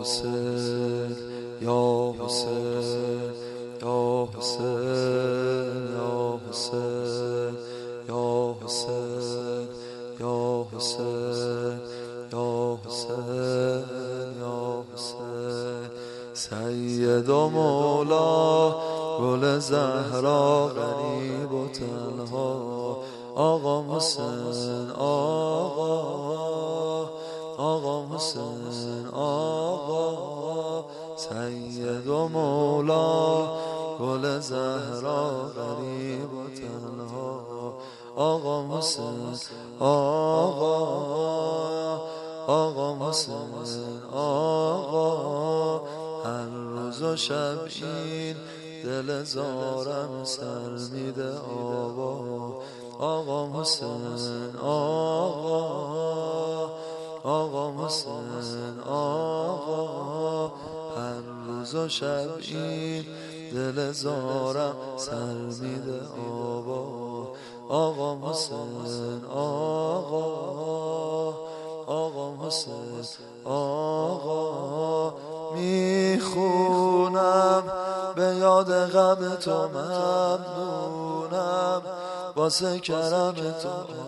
حسین یا حسین یا حسین یا حسین یا حسین یا حسین یا حسین یا حسین سید و مولا گل زهرا غریب و تنها آقا حسین آقا حسین آقا سید و مولا گل زهرا غریب و تنها آقا حسین آقا حسین آقا هر روز و شب این دل زارم سر میده آقا حسین آقا حسین آقا هر روز و شب این دل زارم سر میده آقا حسین آقا حسین آقا میخونم به یاد غم تو ممنونم واسه کرم تو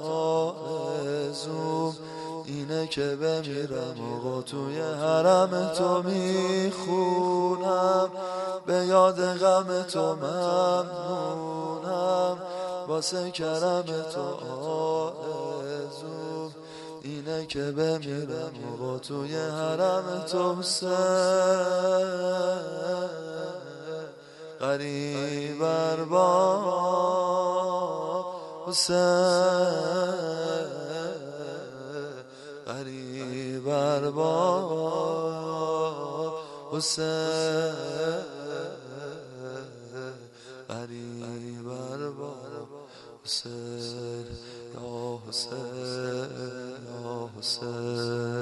آرزوم اینه که بمیرم آقا توی حرم تو میخونم به یاد غم تو ممنونم واسه کرم تو آرزوم اینه که بمیرم آقا توی حرم تو حسین غریب ارباب حسین غریب ارباب حسین غریب ارباب حسین یا حسین یا حسین